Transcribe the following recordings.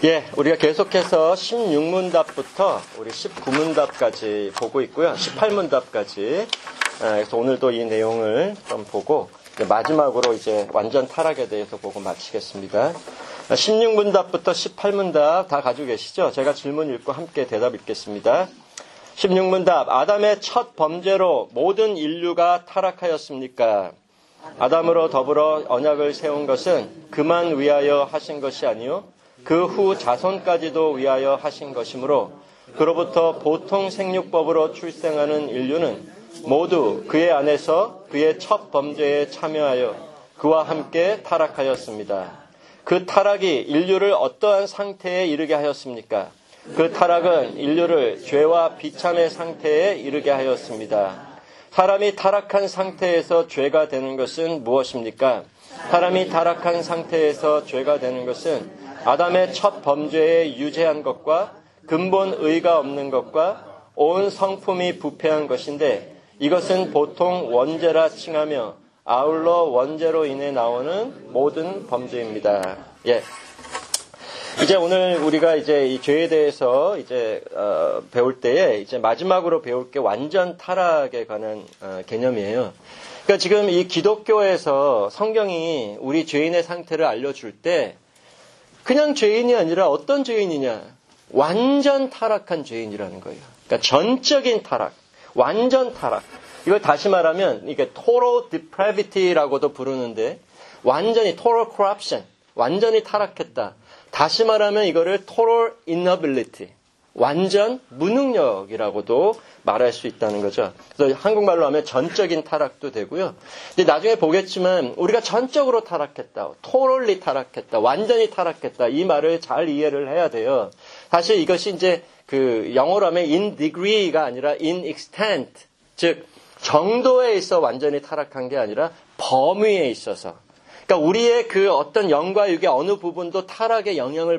예, 우리가 계속해서 16문답부터 우리 19문답까지 보고 있고요. 18문답까지. 그래서 오늘도 이 내용을 좀 보고 마지막으로 이제 완전 타락에 대해서 보고 마치겠습니다. 16문답부터 18문답 다 가지고 계시죠? 제가 질문 읽고 함께 대답 읽겠습니다. 16문답. 아담의 첫 범죄로 모든 인류가 타락하였습니까? 아담으로 더불어 언약을 세운 것은 그만 위하여 하신 것이 아니요 그 후 자손까지도 위하여 하신 것이므로 그로부터 보통 생육법으로 출생하는 인류는 모두 그의 안에서 그의 첫 범죄에 참여하여 그와 함께 타락하였습니다. 그 타락이 인류를 어떠한 상태에 이르게 하였습니까? 그 타락은 인류를 죄와 비참의 상태에 이르게 하였습니다. 사람이 타락한 상태에서 죄가 되는 것은 무엇입니까? 사람이 타락한 상태에서 죄가 되는 것은 아담의 첫 범죄에 유죄한 것과 근본 의가 없는 것과 온 성품이 부패한 것인데 이것은 보통 원죄라 칭하며 아울러 원죄로 인해 나오는 모든 범죄입니다. 예. 이제 오늘 우리가 이제 이 죄에 대해서 이제 배울 때에 이제 마지막으로 배울 게 완전 타락에 관한 개념이에요. 그러니까 지금 이 기독교에서 성경이 우리 죄인의 상태를 알려줄 때 그냥 죄인이 아니라 어떤 죄인이냐? 완전 타락한 죄인이라는 거예요. 그러니까 전적인 타락, 완전 타락. 이걸 다시 말하면 이게 total depravity라고도 부르는데 완전히 total corruption, 완전히 타락했다. 다시 말하면 이거를 total inability, 완전 무능력이라고도 말할 수 있다는 거죠. 그래서 한국말로 하면 전적인 타락도 되고요. 근데 나중에 보겠지만 우리가 전적으로 타락했다, totally 타락했다, 완전히 타락했다 이 말을 잘 이해를 해야 돼요. 사실 이것이 이제 그 영어로 하면 in degree가 아니라 in extent, 즉 정도에 있어 완전히 타락한 게 아니라 범위에 있어서. 그러니까 우리의 그 어떤 영과 육의 어느 부분도 타락의 영향을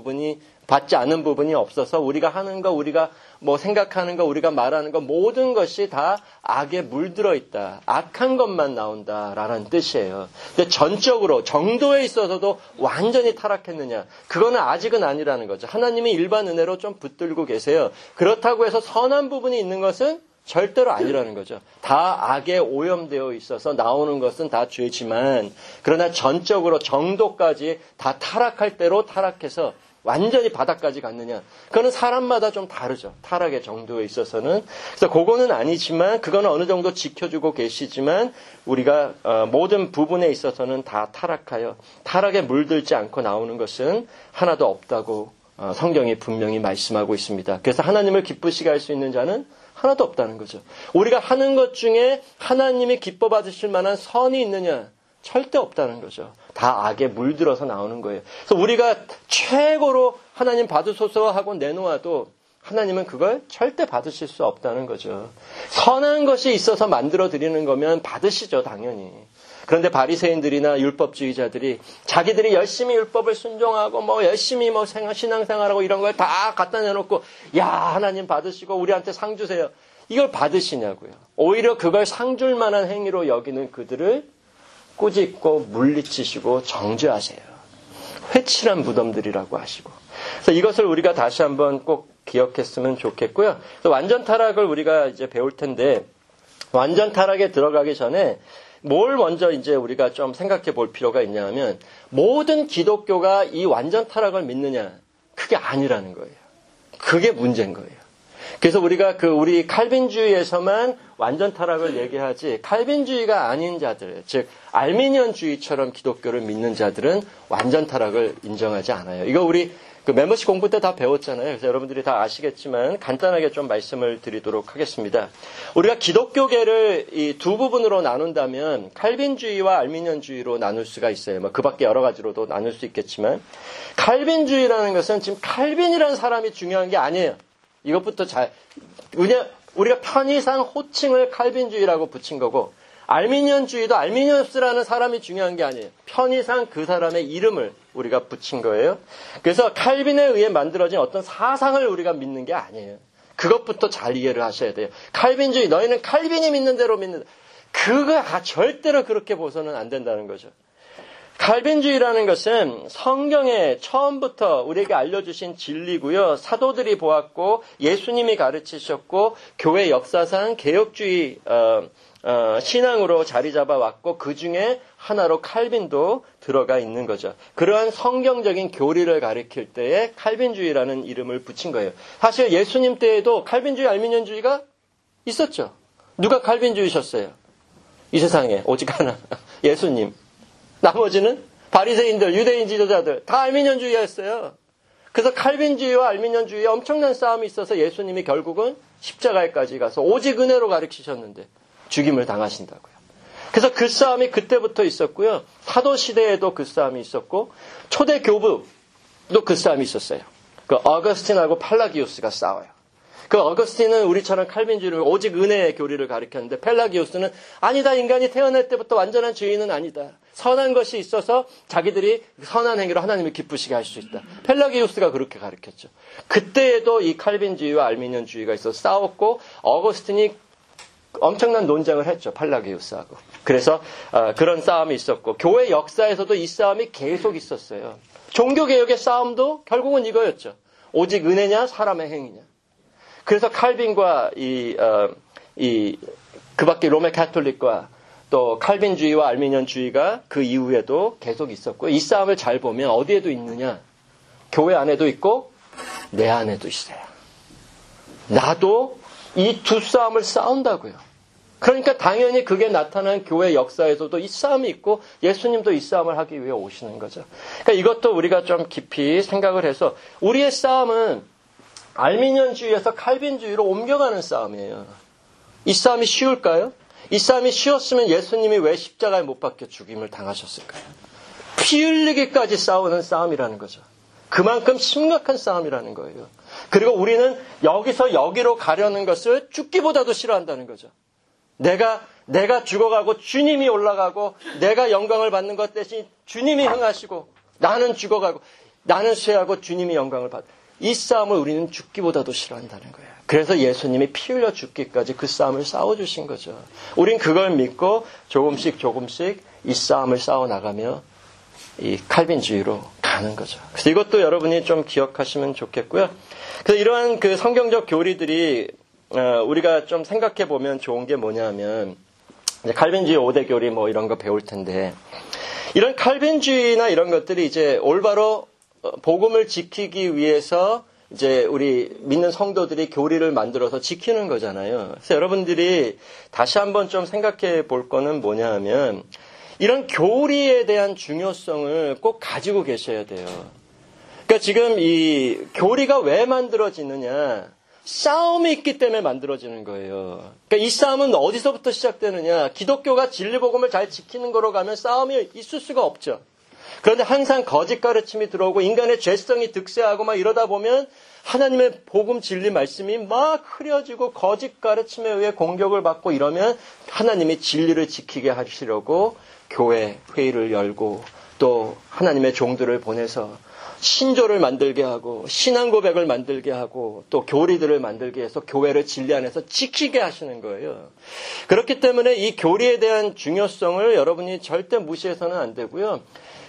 받지 않은 부분이 없어서 우리가 하는 거, 우리가 뭐 생각하는 거, 우리가 말하는 거 모든 것이 다 악에 물들어 있다. 악한 것만 나온다라는 뜻이에요. 근데 전적으로 정도에 있어서도 완전히 타락했느냐? 그거는 아직은 아니라는 거죠. 하나님이 일반 은혜로 좀 붙들고 계세요. 그렇다고 해서 선한 부분이 있는 것은 절대로 아니라는 거죠. 다 악에 오염되어 있어서 나오는 것은 다 죄지만 그러나 전적으로 정도까지 다 타락할 대로 타락해서 완전히 바닥까지 갔느냐. 그거는 사람마다 좀 다르죠. 타락의 정도에 있어서는. 그래서 그거는 아니지만 그거는 어느 정도 지켜주고 계시지만 우리가 모든 부분에 있어서는 다 타락하여 타락에 물들지 않고 나오는 것은 하나도 없다고 성경이 분명히 말씀하고 있습니다. 그래서 하나님을 기쁘시게 할 수 있는 자는 하나도 없다는 거죠. 우리가 하는 것 중에 하나님이 기뻐 받으실 만한 선이 있느냐? 절대 없다는 거죠. 다 악에 물들어서 나오는 거예요. 그래서 우리가 최고로 하나님 받으소서 하고 내놓아도 하나님은 그걸 절대 받으실 수 없다는 거죠. 선한 것이 있어서 만들어 드리는 거면 받으시죠, 당연히. 그런데 바리새인들이나 율법주의자들이 자기들이 열심히 율법을 순종하고 뭐 열심히 뭐 신앙생활하고 이런 걸 다 갖다 내놓고 야 하나님 받으시고 우리한테 상 주세요. 이걸 받으시냐고요. 오히려 그걸 상 줄 만한 행위로 여기는 그들을 꾸짖고 물리치시고 정죄하세요. 회칠한 무덤들이라고 하시고. 그래서 이것을 우리가 다시 한번 꼭 기억했으면 좋겠고요. 그래서 완전 타락을 우리가 이제 배울 텐데 완전 타락에 들어가기 전에 뭘 먼저 이제 우리가 좀 생각해 볼 필요가 있냐 하면 모든 기독교가 이 완전 타락을 믿느냐? 그게 아니라는 거예요. 그게 문제인 거예요. 그래서 우리가 우리 칼빈주의에서만 완전 타락을 얘기하지 칼빈주의가 아닌 자들, 즉 알미니언주의처럼 기독교를 믿는 자들은 완전 타락을 인정하지 않아요. 이거 우리 멤버십 공부 때 다 배웠잖아요. 그래서 여러분들이 다 아시겠지만 간단하게 좀 말씀을 드리도록 하겠습니다. 우리가 기독교계를 이 두 부분으로 나눈다면 칼빈주의와 알미니언주의로 나눌 수가 있어요. 뭐 그 밖에 여러 가지로도 나눌 수 있겠지만 칼빈주의라는 것은 지금 칼빈이라는 사람이 중요한 게 아니에요. 이것부터 우리가 편의상 호칭을 칼빈주의라고 붙인 거고 알미니언주의도 알미니우스라는 사람이 중요한 게 아니에요. 편의상 그 사람의 이름을 우리가 붙인 거예요. 그래서 칼빈에 의해 만들어진 어떤 사상을 우리가 믿는 게 아니에요. 그것부터 잘 이해를 하셔야 돼요. 칼빈주의, 너희는 칼빈이 믿는 대로 믿는다. 그거 절대로 그렇게 보서는 안 된다는 거죠. 칼빈주의라는 것은 성경에 처음부터 우리에게 알려주신 진리고요. 사도들이 보았고 예수님이 가르치셨고 교회 역사상 개혁주의 신앙으로 자리 잡아왔고 그 중에 하나로 칼빈도 들어가 있는 거죠. 그러한 성경적인 교리를 가리킬 때에 칼빈주의라는 이름을 붙인 거예요. 사실 예수님 때에도 칼빈주의, 알미니언주의가 있었죠. 누가 칼빈주의셨어요? 이 세상에 오직 하나, 예수님. 나머지는 바리새인들, 유대인 지도자들 다 알미니언주의였어요. 그래서 칼빈주의와 알미니언주의에 엄청난 싸움이 있어서 예수님이 결국은 십자가에까지 가서 오직 은혜로 가르치셨는데 죽임을 당하신다고요. 그래서 그 싸움이 그때부터 있었고요. 사도시대에도 그 싸움이 있었고 초대 교부도 그 싸움이 있었어요. 그 어거스틴하고 팔라기우스가 싸워요. 그 어거스틴은 우리처럼 칼빈주의를 오직 은혜의 교리를 가르쳤는데 펠라기우스는 아니다, 인간이 태어날 때부터 완전한 죄인은 아니다. 선한 것이 있어서 자기들이 선한 행위로 하나님을 기쁘시게 할 수 있다. 펠라기우스가 그렇게 가르쳤죠. 그때에도 이 칼빈주의와 알미니언주의가 있어서 싸웠고 어거스틴이 엄청난 논쟁을 했죠. 팔라기우스하고. 그래서 그런 싸움이 있었고 교회 역사에서도 이 싸움이 계속 있었어요. 종교개혁의 싸움도 결국은 이거였죠. 오직 은혜냐 사람의 행위냐. 그래서 칼빈과 그 밖에 로마 가톨릭과 또 칼빈주의와 알미니언주의가 그 이후에도 계속 있었고 이 싸움을 잘 보면 어디에도 있느냐. 교회 안에도 있고 내 안에도 있어요. 나도 이 두 싸움을 싸운다고요. 그러니까 당연히 그게 나타난 교회 역사에서도 이 싸움이 있고 예수님도 이 싸움을 하기 위해 오시는 거죠. 그러니까 이것도 우리가 좀 깊이 생각을 해서 우리의 싸움은 알미니언주의에서 칼빈주의로 옮겨가는 싸움이에요. 이 싸움이 쉬울까요? 이 싸움이 쉬웠으면 예수님이 왜 십자가에 못 박혀 죽임을 당하셨을까요? 피 흘리기까지 싸우는 싸움이라는 거죠. 그만큼 심각한 싸움이라는 거예요. 그리고 우리는 여기서 여기로 가려는 것을 죽기보다도 싫어한다는 거죠. 내가 죽어가고 주님이 올라가고 내가 영광을 받는 것 대신 주님이 행하시고 나는 죽어가고 나는 쇠하고 주님이 영광을 받고 이 싸움을 우리는 죽기보다도 싫어한다는 거예요. 그래서 예수님이 피 흘려 죽기까지 그 싸움을 싸워주신 거죠. 우린 그걸 믿고 조금씩 이 싸움을 싸워나가며 이 칼빈주의로 가는 거죠. 그래서 이것도 여러분이 좀 기억하시면 좋겠고요. 그래서 이러한 그 성경적 교리들이 우리가 좀 생각해 보면 좋은 게 뭐냐면 이제 칼빈주의 5대 교리 뭐 이런 거 배울 텐데 이런 칼빈주의나 이런 것들이 이제 올바로 복음을 지키기 위해서 이제 우리 믿는 성도들이 교리를 만들어서 지키는 거잖아요. 그래서 여러분들이 다시 한번 좀 생각해 볼 거는 뭐냐 하면 이런 교리에 대한 중요성을 꼭 가지고 계셔야 돼요. 그러니까 지금 이 교리가 왜 만들어지느냐? 싸움이 있기 때문에 만들어지는 거예요. 그러니까 이 싸움은 어디서부터 시작되느냐? 기독교가 진리복음을 잘 지키는 거로 가면 싸움이 있을 수가 없죠. 그런데 항상 거짓 가르침이 들어오고 인간의 죄성이 득세하고 막 이러다 보면 하나님의 복음 진리 말씀이 막 흐려지고 거짓 가르침에 의해 공격을 받고 이러면 하나님이 진리를 지키게 하시려고 교회 회의를 열고 또 하나님의 종들을 보내서 신조를 만들게 하고 신앙 고백을 만들게 하고 또 교리들을 만들게 해서 교회를 진리 안에서 지키게 하시는 거예요. 그렇기 때문에 이 교리에 대한 중요성을 여러분이 절대 무시해서는 안 되고요.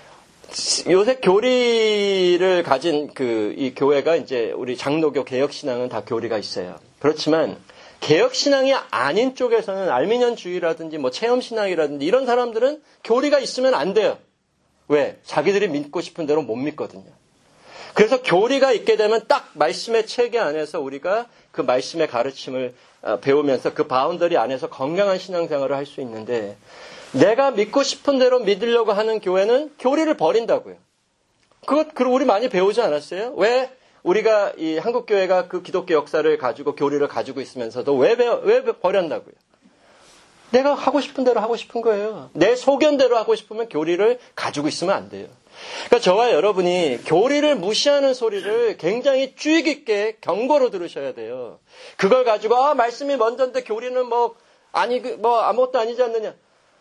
요새 교리를 가진 이 교회가 이제 우리 장로교 개혁신앙은 다 교리가 있어요. 그렇지만 개혁신앙이 아닌 쪽에서는 알미니언주의라든지 뭐 체험신앙이라든지 이런 사람들은 교리가 있으면 안 돼요. 왜? 자기들이 믿고 싶은 대로 못 믿거든요. 그래서 교리가 있게 되면 딱 말씀의 체계 안에서 우리가 그 말씀의 가르침을 배우면서 그 바운더리 안에서 건강한 신앙생활을 할 수 있는데 내가 믿고 싶은 대로 믿으려고 하는 교회는 교리를 버린다고요. 그거 우리 많이 배우지 않았어요? 왜 우리가 이 한국교회가 그 기독교 역사를 가지고 교리를 가지고 있으면서도 왜 버렸다고요? 내가 하고 싶은 대로 하고 싶은 거예요. 내 소견대로 하고 싶으면 교리를 가지고 있으면 안 돼요. 그러니까 저와 여러분이 교리를 무시하는 소리를 굉장히 주의 깊게 경고로 들으셔야 돼요. 그걸 가지고 말씀이 먼저인데 교리는 아무것도 아니지 않느냐.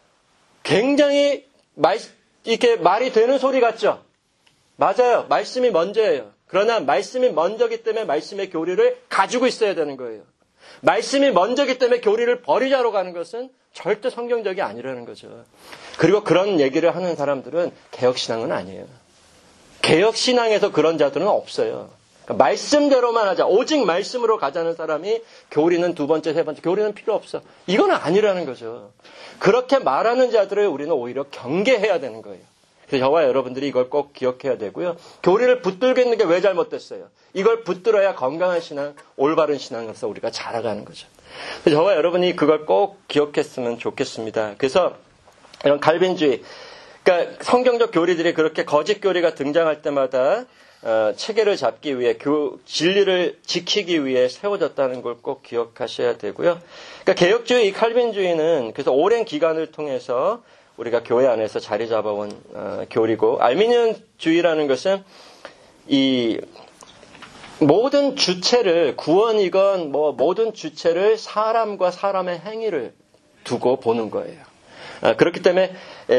굉장히 이렇게 말이 되는 소리 같죠? 맞아요. 말씀이 먼저예요. 그러나 말씀이 먼저기 때문에 말씀의 교리를 가지고 있어야 되는 거예요. 말씀이 먼저기 때문에 교리를 버리자로 가는 것은 절대 성경적이 아니라는 거죠. 그리고 그런 얘기를 하는 사람들은 개혁신앙은 아니에요. 개혁신앙에서 그런 자들은 없어요. 그러니까 말씀대로만 하자. 오직 말씀으로 가자는 사람이 교리는 두 번째, 세 번째, 교리는 필요 없어. 이건 아니라는 거죠. 그렇게 말하는 자들을 우리는 오히려 경계해야 되는 거예요. 그래서 저와 여러분들이 이걸 꼭 기억해야 되고요. 교리를 붙들고 있는 게 왜 잘못됐어요? 이걸 붙들어야 건강한 신앙, 올바른 신앙으로서 우리가 자라가는 거죠. 그래서 저와 여러분이 그걸 꼭 기억했으면 좋겠습니다. 그래서 이런 갈빈주의, 그러니까 성경적 교리들이 그렇게 거짓 교리가 등장할 때마다 체계를 잡기 위해 진리를 지키기 위해 세워졌다는 걸 꼭 기억하셔야 되고요. 그러니까 개혁주의, 이 칼빈주의는 그래서 오랜 기간을 통해서 우리가 교회 안에서 자리 잡아온 교리고, 알미니언주의라는 것은 이 모든 주체를, 구원이건 뭐 모든 주체를 사람과 사람의 행위를 두고 보는 거예요. 그렇기 때문에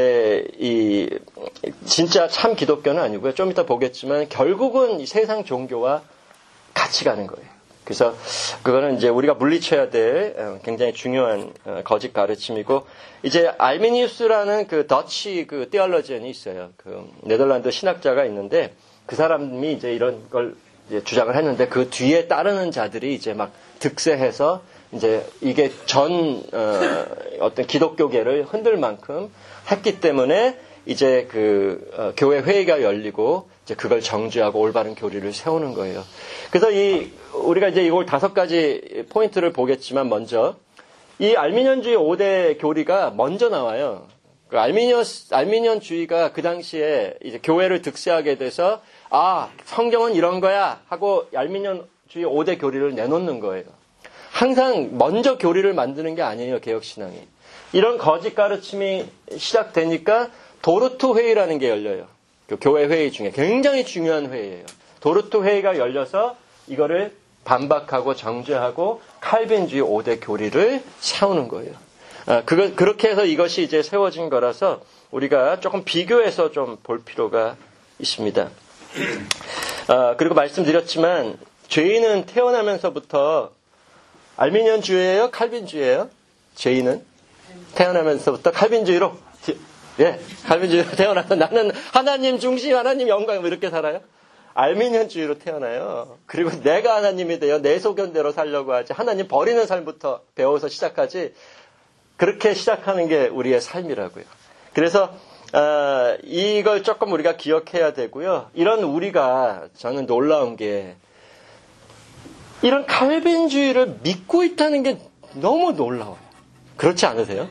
이 진짜 참 기독교는 아니고요. 좀 이따 보겠지만 결국은 이 세상 종교와 같이 가는 거예요. 그래서 그거는 이제 우리가 물리쳐야 될 굉장히 중요한 거짓 가르침이고, 이제 알미니우스라는 그 더치 그 티얼러지언이 있어요. 그 네덜란드 신학자가 있는데 그 사람이 이제 이런 걸 이제 주장을 했는데 그 뒤에 따르는 자들이 이제 막 득세해서 이제 이게 전 어떤 기독교계를 흔들 만큼 했기 때문에 이제 그 교회 회의가 열리고 이제 그걸 정죄하고 올바른 교리를 세우는 거예요. 그래서 우리가 이제 이걸 5가지 포인트를 보겠지만, 먼저 이 알미니언주의 5대 교리가 먼저 나와요. 그 알미니언주의가 그 당시에 이제 교회를 득세하게 돼서 성경은 이런 거야 하고 알미니언주의 5대 교리를 내놓는 거예요. 항상 먼저 교리를 만드는 게 아니에요, 개혁신앙이. 이런 거짓 가르침이 시작되니까 도르트 회의라는 게 열려요. 그 교회 회의 중에 굉장히 중요한 회의예요. 도르트 회의가 열려서 이거를 반박하고 정죄하고 칼빈주의 5대 교리를 세우는 거예요. 그렇게 해서 이것이 이제 세워진 거라서 우리가 조금 비교해서 좀 볼 필요가 있습니다. 그리고 말씀드렸지만 죄인은 태어나면서부터 알미니언주의예요? 칼빈주의예요? 죄인은 태어나면서부터 칼빈주의로, 칼빈주의로 태어나서 나는 하나님 중심, 하나님 영광 이렇게 살아요? 알미니언주의로 태어나요. 그리고 내가 하나님이 되어 내 소견대로 살려고 하지, 하나님 버리는 삶부터 배워서 시작하지, 그렇게 시작하는 게 우리의 삶이라고요. 그래서 이걸 조금 우리가 기억해야 되고요. 이런 우리가, 저는 놀라운 게 이런 칼빈주의를 믿고 있다는 게 너무 놀라워요. 그렇지 않으세요?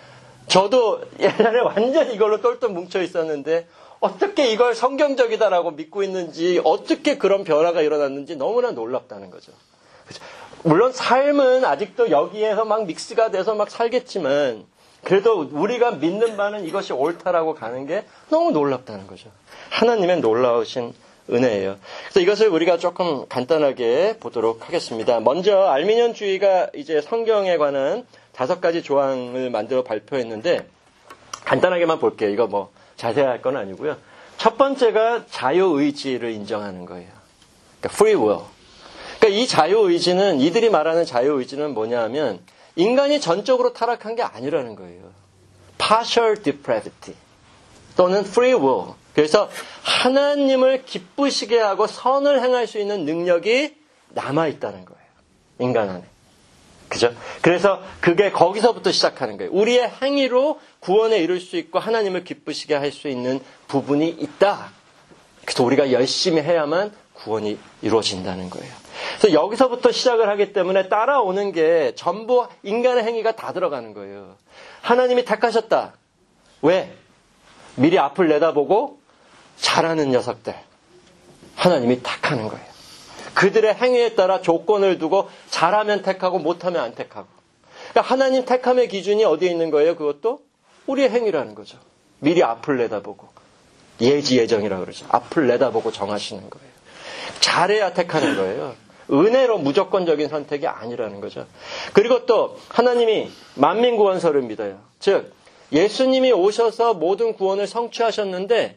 저도 옛날에 완전 이걸로 똘똘 뭉쳐 있었는데 어떻게 이걸 성경적이다라고 믿고 있는지, 어떻게 그런 변화가 일어났는지 너무나 놀랍다는 거죠. 물론 삶은 아직도 여기에서 막 믹스가 돼서 막 살겠지만, 그래도 우리가 믿는 바는 이것이 옳다라고 가는 게 너무 놀랍다는 거죠. 하나님의 놀라우신 은혜예요. 그래서 이것을 우리가 조금 간단하게 보도록 하겠습니다. 먼저 알미니언주의가 이제 성경에 관한 5가지 조항을 만들어 발표했는데 간단하게만 볼게요. 이거 뭐 자세히 할 건 아니고요. 첫 번째가 자유의지를 인정하는 거예요. 그러니까 free will. 그러니까 이 자유의지는, 이들이 말하는 자유의지는 뭐냐 하면 인간이 전적으로 타락한 게 아니라는 거예요. partial depravity 또는 free will. 그래서 하나님을 기쁘시게 하고 선을 행할 수 있는 능력이 남아있다는 거예요. 인간 안에. 그죠? 그래서 그게 거기서부터 시작하는 거예요. 우리의 행위로 구원에 이룰 수 있고 하나님을 기쁘시게 할 수 있는 부분이 있다. 그래서 우리가 열심히 해야만 구원이 이루어진다는 거예요. 그래서 여기서부터 시작을 하기 때문에 따라오는 게 전부 인간의 행위가 다 들어가는 거예요. 하나님이 택하셨다. 왜? 미리 앞을 내다보고 잘하는 녀석들 하나님이 택하는 거예요. 그들의 행위에 따라 조건을 두고 잘하면 택하고 못하면 안 택하고. 그러니까 하나님 택함의 기준이 어디에 있는 거예요? 그것도 우리의 행위라는 거죠. 미리 앞을 내다보고. 예지예정이라고 그러죠. 앞을 내다보고 정하시는 거예요. 잘해야 택하는 거예요. 은혜로 무조건적인 선택이 아니라는 거죠. 그리고 또 하나님이 만민구원서를 믿어요. 즉 예수님이 오셔서 모든 구원을 성취하셨는데,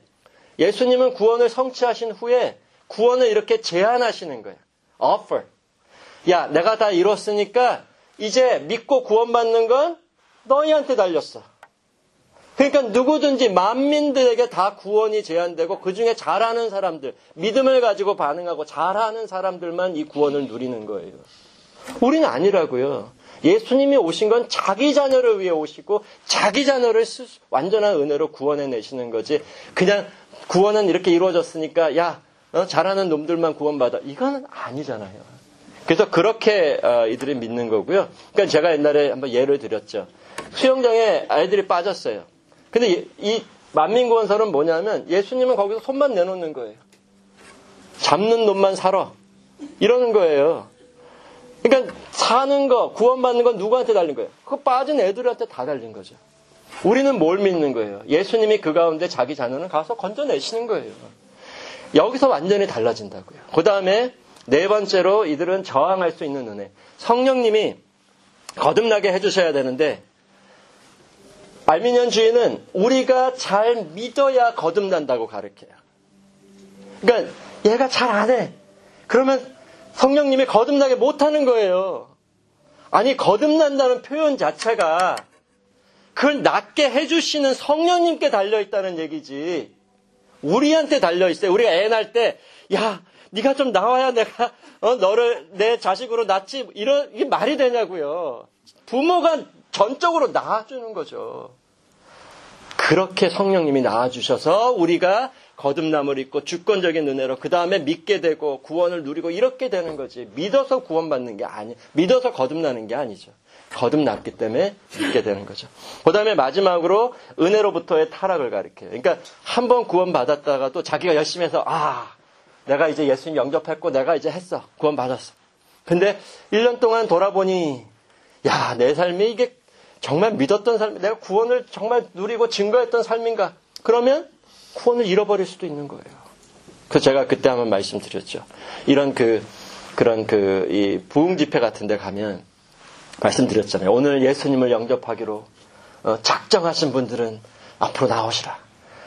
예수님은 구원을 성취하신 후에 구원을 이렇게 제안하시는 거예요. offer. 야, 내가 다 이뤘으니까 이제 믿고 구원받는 건 너희한테 달렸어. 그러니까 누구든지 만민들에게 다 구원이 제한되고 그중에 잘하는 사람들, 믿음을 가지고 반응하고 잘하는 사람들만 이 구원을 누리는 거예요. 우리는 아니라고요. 예수님이 오신 건 자기 자녀를 위해 오시고 자기 자녀를 완전한 은혜로 구원해 내시는 거지. 그냥 구원은 이렇게 이루어졌으니까 야, 잘하는 놈들만 구원받아. 이건 아니잖아요. 그래서 그렇게 이들이 믿는 거고요. 그러니까 제가 옛날에 한번 예를 드렸죠. 수영장에 아이들이 빠졌어요. 근데 이 만민구원설은 뭐냐면 예수님은 거기서 손만 내놓는 거예요. 잡는 놈만 살아. 이러는 거예요. 그러니까 사는 거, 구원받는 건 누구한테 달린 거예요? 그거 빠진 애들한테 다 달린 거죠. 우리는 뭘 믿는 거예요? 예수님이 그 가운데 자기 자녀는 가서 건져내시는 거예요. 여기서 완전히 달라진다고요. 그 다음에 네 번째로 이들은 저항할 수 있는 은혜. 성령님이 거듭나게 해주셔야 되는데 알미니언주의는 우리가 잘 믿어야 거듭난다고 가르쳐요. 그러니까 얘가 잘 안 해. 그러면 성령님이 거듭나게 못하는 거예요. 아니 거듭난다는 표현 자체가 그걸 낫게 해주시는 성령님께 달려있다는 얘기지. 우리한테 달려있어요. 우리가 애 낳을 때 야 네가 좀 나와야 내가 너를 내 자식으로 낳지. 이게 말이 되냐고요. 부모가 전적으로 낳아주는 거죠. 그렇게 성령님이 낳아주셔서 우리가 거듭남을 입고 주권적인 은혜로 그 다음에 믿게 되고 구원을 누리고 이렇게 되는 거지. 믿어서 구원받는 게 아니, 믿어서 거듭나는 게 아니죠. 거듭났기 때문에 믿게 되는 거죠. 그 다음에 마지막으로 은혜로부터의 타락을 가리켜요. 그러니까 한 번 구원받았다가도 자기가 열심히 해서 내가 이제 예수님 영접했고 내가 이제 했어. 구원받았어. 근데 1년 동안 돌아보니 야, 내 삶이 이게 정말 믿었던 삶, 내가 구원을 정말 누리고 증거했던 삶인가? 그러면 구원을 잃어버릴 수도 있는 거예요. 그래서 제가 그때 한번 말씀드렸죠. 이런 이 부흥 집회 같은 데 가면 말씀드렸잖아요. 오늘 예수님을 영접하기로 작정하신 분들은 앞으로 나오시라.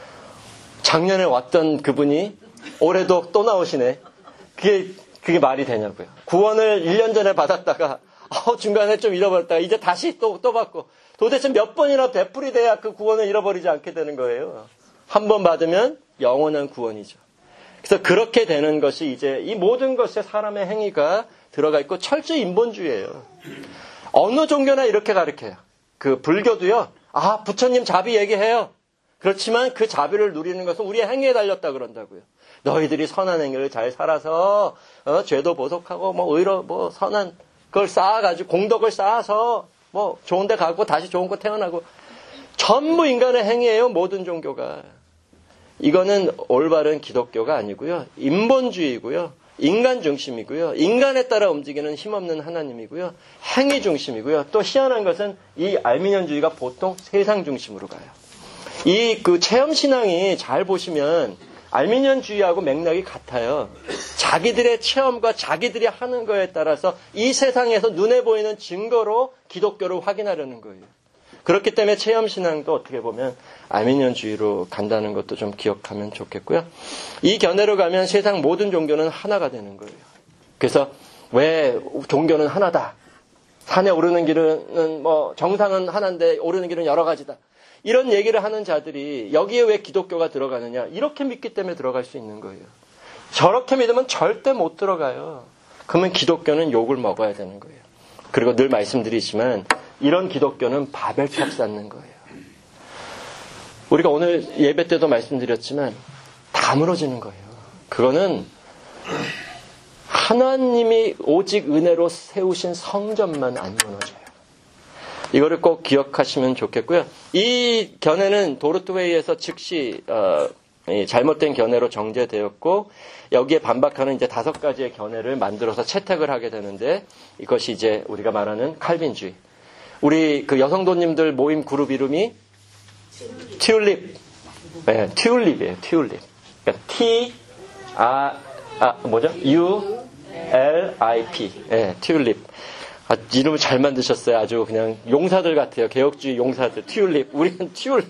작년에 왔던 그분이 올해도 또 나오시네. 그게 말이 되냐고요. 구원을 1년 전에 받았다가 중간에 좀 잃어버렸다가 이제 다시 또 받고 도대체 몇 번이나 되풀이 돼야 그 구원을 잃어버리지 않게 되는 거예요. 한 번 받으면 영원한 구원이죠. 그래서 그렇게 되는 것이 이제 이 모든 것에 사람의 행위가 들어가 있고 철저히 인본주의예요. 어느 종교나 이렇게 가르쳐요. 그 불교도요. 부처님 자비 얘기해요. 그렇지만 그 자비를 누리는 것은 우리의 행위에 달렸다 그런다고요. 너희들이 선한 행위를 잘 살아서 죄도 보속하고 의로 선한 그걸 쌓아가지고 공덕을 쌓아서 좋은 데 가고 다시 좋은 곳 태어나고 전부 인간의 행위예요. 모든 종교가. 이거는 올바른 기독교가 아니고요. 인본주의고요. 인간 중심이고요. 인간에 따라 움직이는 힘없는 하나님이고요. 행위 중심이고요. 또 희한한 것은 이 알미니언주의가 보통 세상 중심으로 가요. 이 체험신앙이 잘 보시면 알미니언주의하고 맥락이 같아요. 자기들의 체험과 자기들이 하는 거에 따라서 이 세상에서 눈에 보이는 증거로 기독교를 확인하려는 거예요. 그렇기 때문에 체험신앙도 어떻게 보면 알미니언주의로 간다는 것도 좀 기억하면 좋겠고요. 이 견해로 가면 세상 모든 종교는 하나가 되는 거예요. 그래서 왜 종교는 하나다. 산에 오르는 길은 정상은 하나인데 오르는 길은 여러 가지다. 이런 얘기를 하는 자들이 여기에 왜 기독교가 들어가느냐. 이렇게 믿기 때문에 들어갈 수 있는 거예요. 저렇게 믿으면 절대 못 들어가요. 그러면 기독교는 욕을 먹어야 되는 거예요. 그리고 늘 말씀드리지만 이런 기독교는 바벨탑 쌓는 거예요. 우리가 오늘 예배 때도 말씀드렸지만 다 무너지는 거예요. 그거는 하나님이 오직 은혜로 세우신 성전만 안 무너져요. 이거를 꼭 기억하시면 좋겠고요. 이 견해는 도르트웨이에서 즉시 잘못된 견해로 정죄되었고 여기에 반박하는 이제 5가지의 견해를 만들어서 채택을 하게 되는데 이것이 이제 우리가 말하는 칼빈주의. 우리 여성도님들 모임 그룹 이름이 튤립. 네, 튤립이에요. 튤립. 그러니까 ULIP. 네, 튤립. 이름을 잘 만드셨어요. 아주 그냥 용사들 같아요. 개혁주의 용사들. 튤립. 우리는 튤립.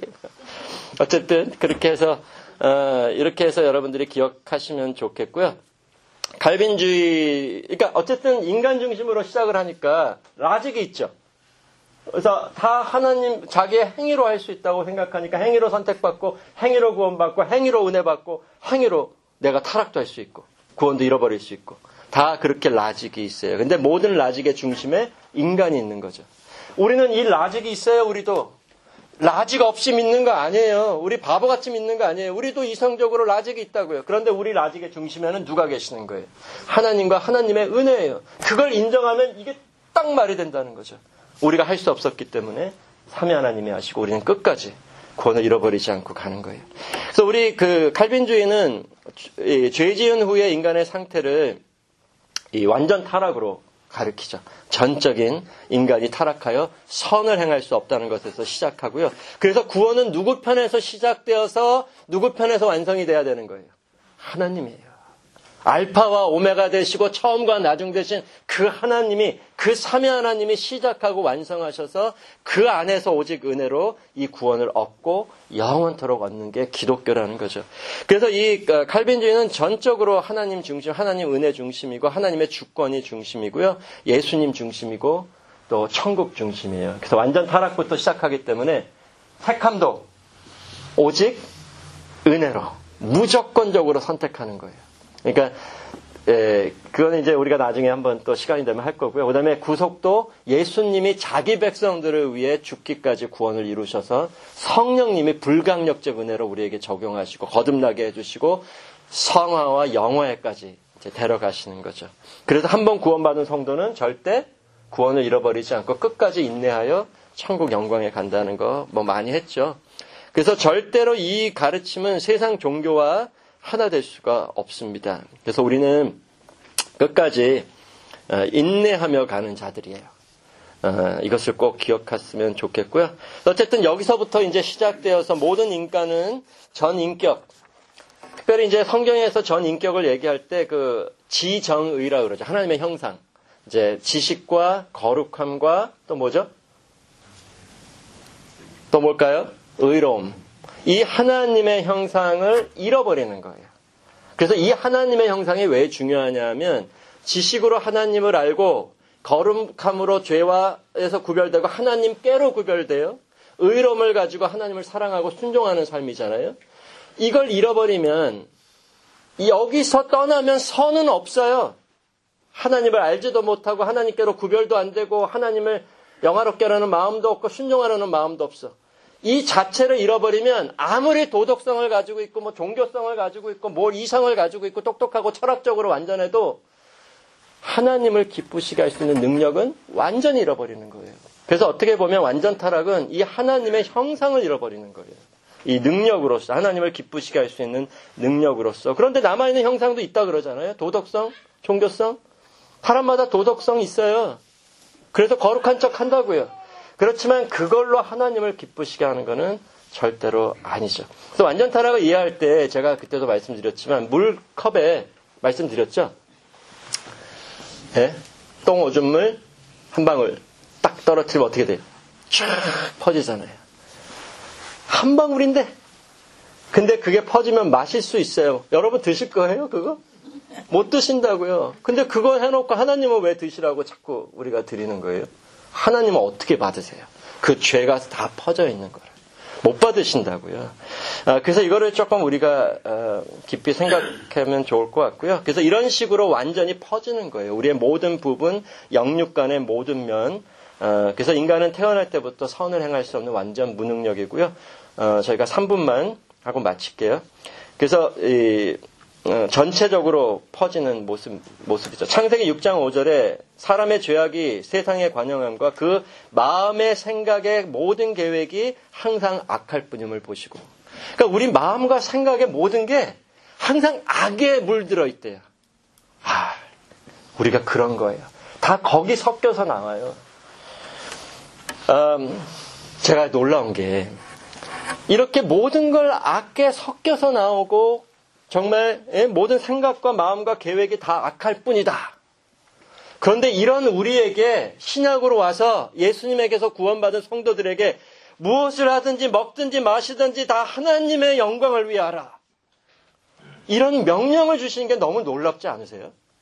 어쨌든 그렇게 해서 이렇게 해서 여러분들이 기억하시면 좋겠고요. 갈빈주의, 그러니까 어쨌든 인간 중심으로 시작을 하니까 라직이 있죠. 그래서 다 하나님 자기의 행위로 할 수 있다고 생각하니까 행위로 선택받고 행위로 구원받고 행위로 은혜받고 행위로 내가 타락도 할 수 있고 구원도 잃어버릴 수 있고 다 그렇게 라직이 있어요. 근데 모든 라직의 중심에 인간이 있는 거죠. 우리는 이 라직이 있어요. 우리도 라직 없이 믿는 거 아니에요. 우리 바보같이 믿는 거 아니에요. 우리도 이성적으로 라직이 있다고요. 그런데 우리 라직의 중심에는 누가 계시는 거예요? 하나님과 하나님의 은혜예요. 그걸 인정하면 이게 딱 말이 된다는 거죠. 우리가 할 수 없었기 때문에 삼위 하나님이 하시고 우리는 끝까지 구원을 잃어버리지 않고 가는 거예요. 그래서 우리 그 칼빈주의는 죄 지은 후에 인간의 상태를 이 완전 타락으로 가르치죠. 전적인 인간이 타락하여 선을 행할 수 없다는 것에서 시작하고요. 그래서 구원은 누구 편에서 시작되어서 누구 편에서 완성이 돼야 되는 거예요? 하나님이에요. 알파와 오메가 되시고 처음과 나중 되신 그 하나님이, 그 삼위 하나님이 시작하고 완성하셔서 그 안에서 오직 은혜로 이 구원을 얻고 영원토록 얻는 게 기독교라는 거죠. 그래서 이 칼빈주의는 전적으로 하나님 중심, 하나님 은혜 중심이고 하나님의 주권이 중심이고요. 예수님 중심이고 또 천국 중심이에요. 그래서 완전 타락부터 시작하기 때문에 택함도 오직 은혜로 무조건적으로 선택하는 거예요. 그러니까 그거는 이제 우리가 나중에 한번 또 시간이 되면 할 거고요. 그다음에 구속도 예수님이 자기 백성들을 위해 죽기까지 구원을 이루셔서 성령님이 불강력적 은혜로 우리에게 적용하시고 거듭나게 해주시고 성화와 영화에까지 이제 데려가시는 거죠. 그래서 한번 구원받은 성도는 절대 구원을 잃어버리지 않고 끝까지 인내하여 천국 영광에 간다는 거 뭐 많이 했죠. 그래서 절대로 이 가르침은 세상 종교와 하나 될 수가 없습니다. 그래서 우리는 끝까지 인내하며 가는 자들이에요. 이것을 꼭 기억했으면 좋겠고요. 어쨌든 여기서부터 이제 시작되어서 모든 인간은 전인격, 특별히 이제 성경에서 전인격을 얘기할 때 그 지정의라 그러죠. 하나님의 형상. 이제 지식과 거룩함과 또 뭐죠? 또 뭘까요? 의로움. 이 하나님의 형상을 잃어버리는 거예요. 그래서 이 하나님의 형상이 왜 중요하냐면 지식으로 하나님을 알고 거룩함으로 죄와에서 구별되고 하나님께로 구별돼요. 의로움을 가지고 하나님을 사랑하고 순종하는 삶이잖아요. 이걸 잃어버리면 여기서 떠나면 선은 없어요. 하나님을 알지도 못하고 하나님께로 구별도 안 되고 하나님을 영화롭게 하려는 마음도 없고 순종하려는 마음도 없어. 이 자체를 잃어버리면 아무리 도덕성을 가지고 있고 뭐 종교성을 가지고 있고 뭘 이성을 가지고 있고 똑똑하고 철학적으로 완전해도 하나님을 기쁘시게 할 수 있는 능력은 완전히 잃어버리는 거예요. 그래서 어떻게 보면 완전 타락은 이 하나님의 형상을 잃어버리는 거예요. 이 능력으로서 하나님을 기쁘시게 할 수 있는 능력으로서. 그런데 남아있는 형상도 있다 그러잖아요. 도덕성, 종교성. 사람마다 도덕성이 있어요. 그래서 거룩한 척 한다고요. 그렇지만 그걸로 하나님을 기쁘시게 하는 것은 절대로 아니죠. 그래서 완전 타락을 이해할 때 제가 그때도 말씀드렸지만 물컵에 말씀드렸죠. 네? 똥 오줌물 한 방울 딱 떨어뜨리면 어떻게 돼요? 쫙 퍼지잖아요. 한 방울인데 근데 그게 퍼지면 마실 수 있어요. 여러분 드실 거예요 그거? 못 드신다고요. 근데 그거 해놓고 하나님은 왜 드시라고 자꾸 우리가 드리는 거예요? 하나님은 어떻게 받으세요? 그 죄가 다 퍼져 있는 거를. 못 받으신다고요. 그래서 이거를 조금 우리가 깊이 생각하면 좋을 것 같고요. 그래서 이런 식으로 완전히 퍼지는 거예요. 우리의 모든 부분, 영육간의 모든 면. 그래서 인간은 태어날 때부터 선을 행할 수 없는 완전 무능력이고요. 저희가 3분만 하고 마칠게요. 그래서 전체적으로 퍼지는 모습이죠. 창세기 6장 5절에 사람의 죄악이 세상의 관영함과 그 마음의 생각의 모든 계획이 항상 악할 뿐임을 보시고. 그러니까 우리 마음과 생각의 모든 게 항상 악에 물들어 있대요. 우리가 그런 거예요. 다 거기 섞여서 나와요. 제가 놀라운 게 이렇게 모든 걸 악에 섞여서 나오고 정말 모든 생각과 마음과 계획이 다 악할 뿐이다. 그런데 이런 우리에게 신약으로 와서 예수님에게서 구원받은 성도들에게 무엇을 하든지 먹든지 마시든지 다 하나님의 영광을 위하라. 이런 명령을 주시는 게 너무 놀랍지 않으세요?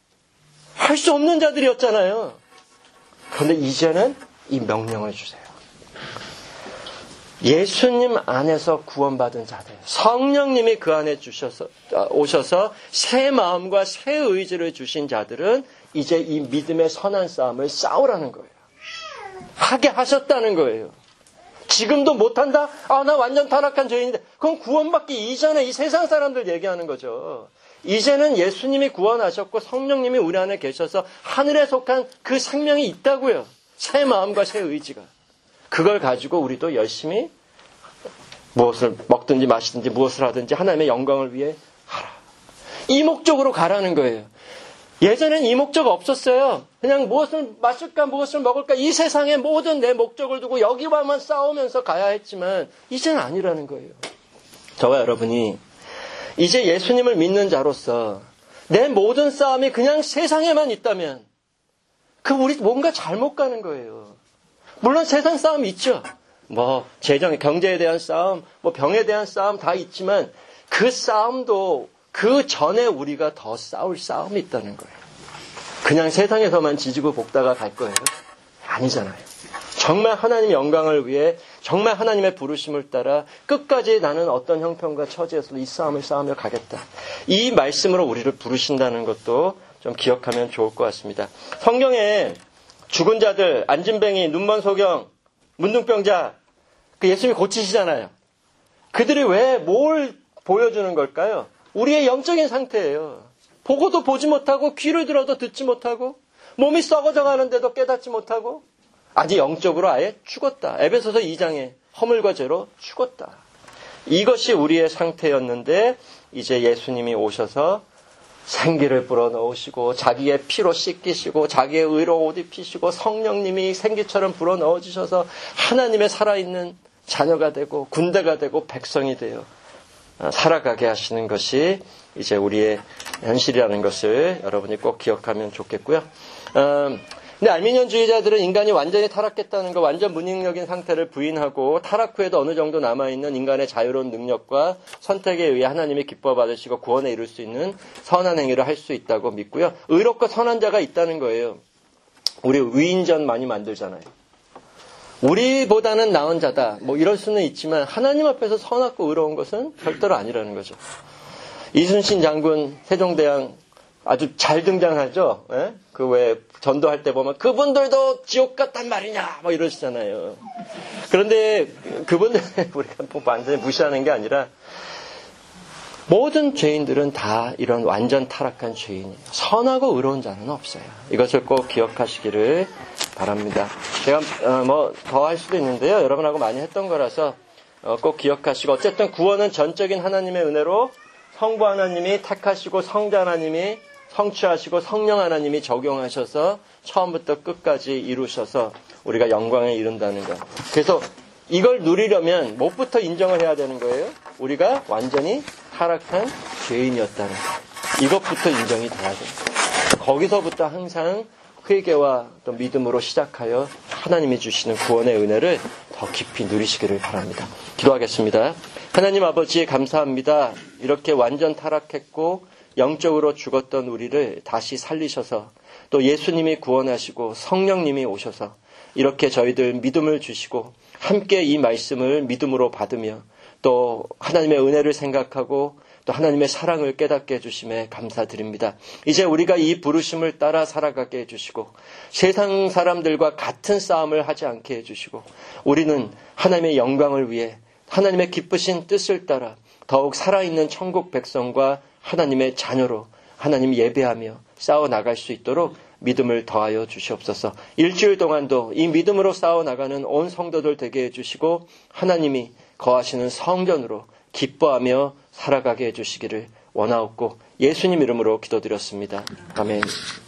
할 수 없는 자들이었잖아요. 그런데 이제는 이 명령을 주세요. 예수님 안에서 구원받은 자들, 성령님이 그 안에 오셔서 새 마음과 새 의지를 주신 자들은 이제 이 믿음의 선한 싸움을 싸우라는 거예요. 하게 하셨다는 거예요. 지금도 못한다? 나 완전 타락한 죄인인데. 그건 구원받기 이전에 이 세상 사람들 얘기하는 거죠. 이제는 예수님이 구원하셨고 성령님이 우리 안에 계셔서 하늘에 속한 그 생명이 있다고요. 새 마음과 새 의지가. 그걸 가지고 우리도 열심히 무엇을 먹든지 마시든지 무엇을 하든지 하나님의 영광을 위해 하라. 이 목적으로 가라는 거예요. 예전엔 이 목적 없었어요. 그냥 무엇을 마실까 무엇을 먹을까 이 세상의 모든 내 목적을 두고 여기와만 싸우면서 가야 했지만 이제는 아니라는 거예요. 저와 여러분이 이제 예수님을 믿는 자로서 내 모든 싸움이 그냥 세상에만 있다면 우리 뭔가 잘못 가는 거예요. 물론 세상 싸움 있죠. 재정, 경제에 대한 싸움, 병에 대한 싸움 다 있지만 그 싸움도 그 전에 우리가 더 싸울 싸움이 있다는 거예요. 그냥 세상에서만 지지고 볶다가 갈 거예요? 아니잖아요. 정말 하나님의 영광을 위해 정말 하나님의 부르심을 따라 끝까지 나는 어떤 형편과 처지에서도 이 싸움을 싸우며 가겠다. 이 말씀으로 우리를 부르신다는 것도 좀 기억하면 좋을 것 같습니다. 성경에 죽은 자들, 안진뱅이, 눈먼 소경, 문둥병자, 그 예수님이 고치시잖아요. 그들이 왜 뭘 보여주는 걸까요? 우리의 영적인 상태예요. 보고도 보지 못하고 귀를 들어도 듣지 못하고 몸이 썩어져 가는데도 깨닫지 못하고 아직 영적으로 아예 죽었다. 에베소서 2장에 허물과 죄로 죽었다. 이것이 우리의 상태였는데 이제 예수님이 오셔서 생기를 불어넣으시고 자기의 피로 씻기시고 자기의 의로 옷 입히시고 성령님이 생기처럼 불어넣어 주셔서 하나님의 살아있는 자녀가 되고 군대가 되고 백성이 되어 살아가게 하시는 것이 이제 우리의 현실이라는 것을 여러분이 꼭 기억하면 좋겠고요. 근데 알미니언주의자들은 인간이 완전히 타락했다는 거, 완전 무능력인 상태를 부인하고 타락 후에도 어느 정도 남아있는 인간의 자유로운 능력과 선택에 의해 하나님이 기뻐 받으시고 구원에 이룰 수 있는 선한 행위를 할 수 있다고 믿고요. 의롭고 선한 자가 있다는 거예요. 우리 위인전 많이 만들잖아요. 우리보다는 나은 자다. 이럴 수는 있지만 하나님 앞에서 선하고 의로운 것은 별도로 아니라는 거죠. 이순신 장군 세종대왕 아주 잘 등장하죠. 예? 그 왜 전도할 때 보면 그분들도 지옥 같단 말이냐 이러시잖아요. 그런데 그분들 우리가 완전히 무시하는 게 아니라 모든 죄인들은 다 이런 완전 타락한 죄인이에요. 선하고 의로운 자는 없어요. 이것을 꼭 기억하시기를 바랍니다. 제가 더 할 수도 있는데요. 여러분하고 많이 했던 거라서 꼭 기억하시고 어쨌든 구원은 전적인 하나님의 은혜로 성부 하나님이 택하시고 성자 하나님이 성취하시고 성령 하나님이 적용하셔서 처음부터 끝까지 이루셔서 우리가 영광에 이른다는 것. 그래서 이걸 누리려면 무엇부터 인정을 해야 되는 거예요? 우리가 완전히 타락한 죄인이었다는 것. 이것부터 인정이 돼야 돼요. 거기서부터 항상 회개와 또 믿음으로 시작하여 하나님이 주시는 구원의 은혜를 더 깊이 누리시기를 바랍니다. 기도하겠습니다. 하나님 아버지 감사합니다. 이렇게 완전 타락했고 영적으로 죽었던 우리를 다시 살리셔서 또 예수님이 구원하시고 성령님이 오셔서 이렇게 저희들 믿음을 주시고 함께 이 말씀을 믿음으로 받으며 또 하나님의 은혜를 생각하고 또 하나님의 사랑을 깨닫게 해주심에 감사드립니다. 이제 우리가 이 부르심을 따라 살아가게 해주시고 세상 사람들과 같은 싸움을 하지 않게 해주시고 우리는 하나님의 영광을 위해 하나님의 기쁘신 뜻을 따라 더욱 살아있는 천국 백성과 하나님의 자녀로 하나님 예배하며 싸워나갈 수 있도록 믿음을 더하여 주시옵소서. 일주일 동안도 이 믿음으로 싸워나가는 온 성도들 되게 해주시고 하나님이 거하시는 성전으로 기뻐하며 살아가게 해주시기를 원하옵고 예수님 이름으로 기도드렸습니다. 아멘.